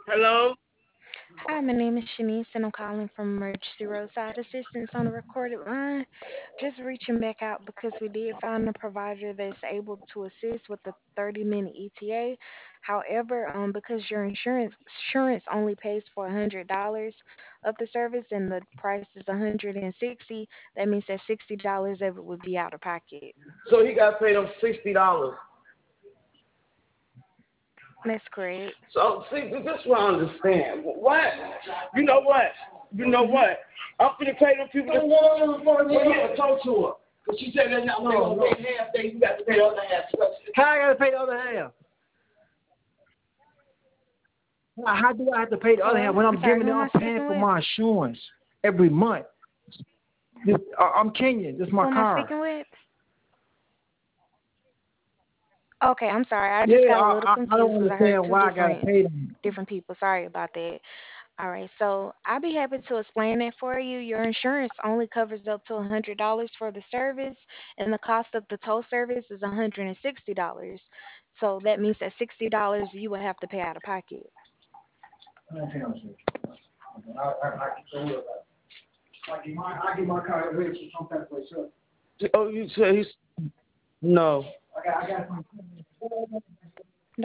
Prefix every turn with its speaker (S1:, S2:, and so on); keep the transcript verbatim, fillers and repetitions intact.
S1: Hello?
S2: Hi, my name is Shanice, and I'm calling from Emergency Roadside Assistance on the recorded line. Just reaching back out because we did find a provider that's able to assist with the thirty minute E T A. However, um, because your insurance insurance only pays for one hundred dollars of the service and the price is one hundred sixty, that means that sixty dollars of it would be out of pocket.
S1: So he got paid him sixty dollars.
S2: That's correct.
S1: So see, this is what I understand. What? You know what? You know what? I'm gonna pay them people. No, no, no, no, no. Yeah, talk to her. Cause she said that now no, no. Pay half day, you got to pay the other half.
S3: How I gotta pay the other half? How how do I have to pay the other
S2: Hello?
S3: half when
S2: I'm
S3: I'm
S2: sorry,
S3: giving
S2: who
S3: it?
S2: am
S3: I'm
S2: I
S3: paying
S2: speaking
S3: for
S2: with?
S3: my insurance every month. This, uh, I'm Kenyan. This is
S2: Who
S3: my
S2: am I
S3: car.
S2: speaking with? Okay, I'm sorry. I just
S3: Yeah,
S2: got a
S3: I,
S2: little
S3: I I don't
S2: confused because I heard
S3: understand
S2: two
S3: why I gotta
S2: different
S3: pay them.
S2: different people. Sorry about that. All right, so I'll be happy to explain that for you. Your insurance only covers up to one hundred dollars for the service, and the cost of the tow service is one hundred sixty dollars. So that means that sixty dollars you would have to pay out of pocket.
S3: I don't pay them shit. I, I, I, don't worry about it. I get my, I get my car ready to come back for itself.
S1: Oh, you said he's no.
S3: I got, I got some.